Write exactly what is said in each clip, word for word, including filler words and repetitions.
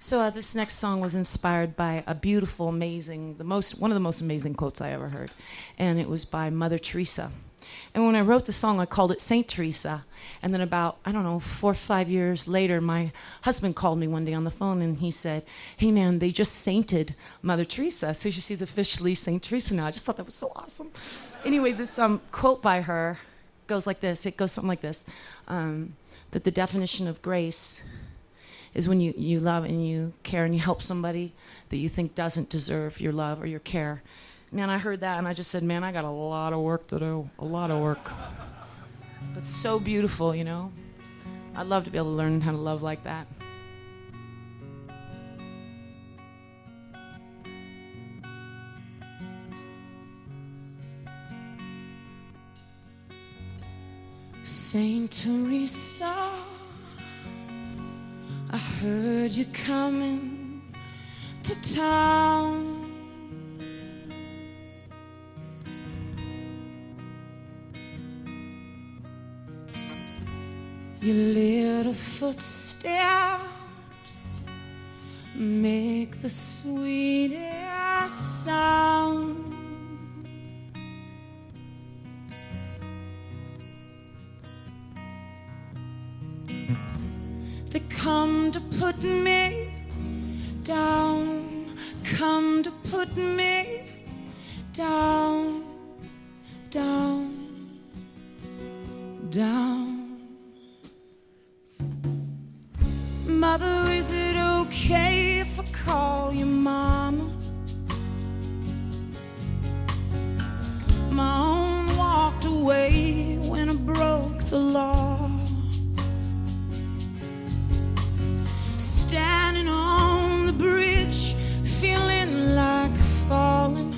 So uh, this next song was inspired by a beautiful, amazing, the most one of the most amazing quotes I ever heard, and it was by Mother Teresa. And when I wrote the song, I called it Saint Teresa. And then about, I don't know, four or five years later, my husband called me one day on the phone, and he said, hey, man, they just sainted Mother Teresa. So she's officially Saint Teresa now. I just thought that was so awesome. Anyway, this um, quote by her goes like this. It goes something like this, um, that the definition of grace is when you, you love and you care and you help somebody that you think doesn't deserve your love or your care. Man, I heard that and I just said, man, I got a lot of work to do, a lot of work. But so beautiful, you know. I'd love to be able to learn how to love like that. Saint Teresa, I heard you coming to town. Your little footsteps make the sweetest sound. They come to put me down, come to put me down, down, down. Mother, is it okay if I call you Mama? My own walked away when I broke the law. Standing on the bridge, feeling like falling.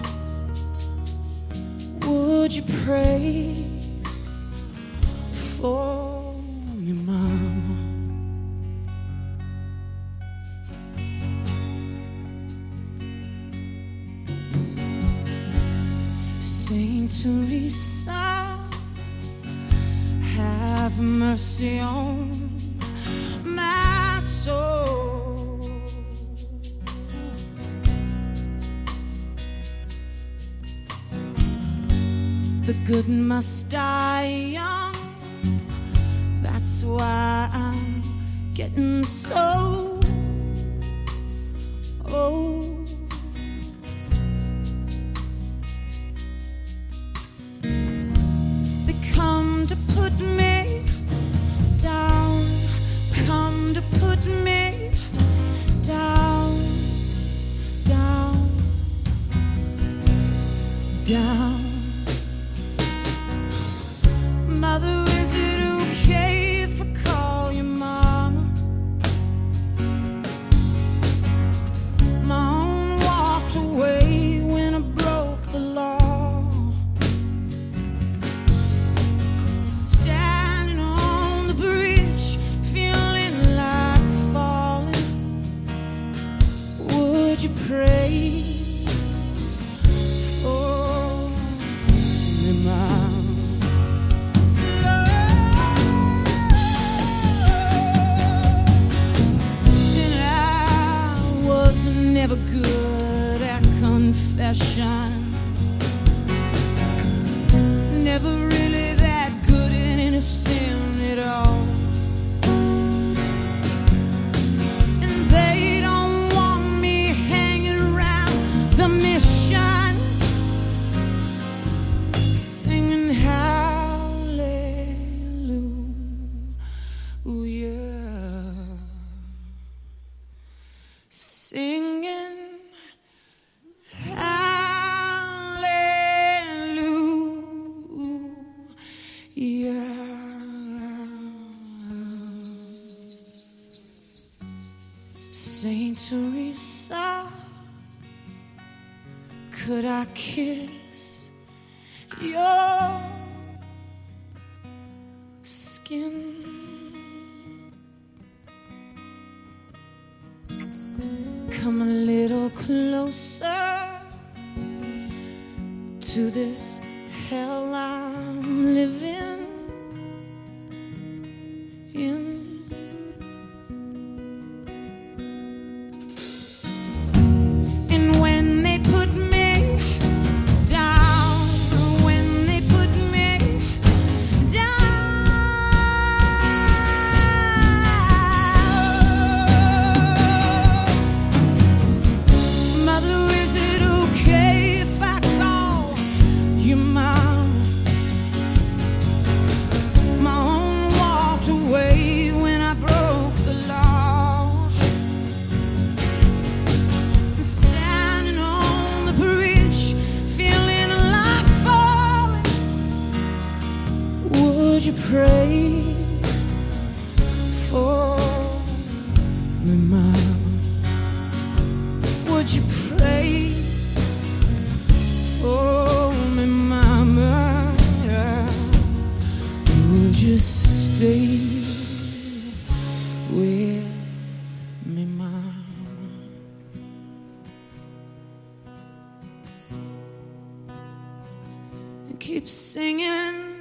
Would you pray for me, Mama? Saint Teresa, have mercy on my soul. The good must die young, that's why I'm getting so old. Come to put me down, come to put me down, down, down. Mother, is it okay if I call you Mama? My own walked away when I broke the law. Would you pray for me, Mom? And I was never good at confession, never really that good in anything at all. Singing hallelujah, singing hallelujah. Saint Teresa, could I kiss your skin? Come a little closer to this hell I'm living in. mama, would you pray for me, mama? Would you stay with me, mama? And keep singing.